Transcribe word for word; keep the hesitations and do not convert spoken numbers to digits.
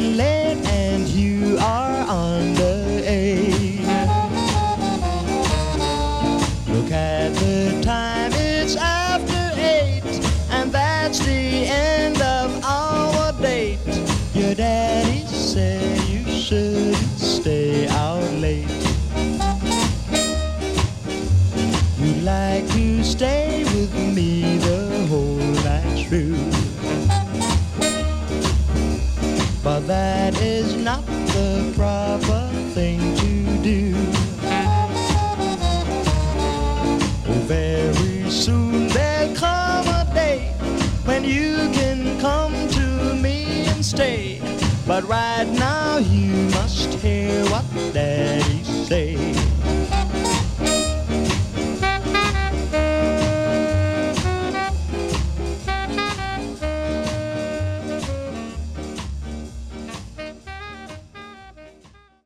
getting late and you are underage. Look at the time, it's after eight, and that's the end of our date. Your daddy said you shouldn't stay out late. You'd like to stay with me the whole night through, but that is not the proper thing to do. Oh, very soon there'll come a day when you can come to me and stay, but right now you must hear what Daddy say.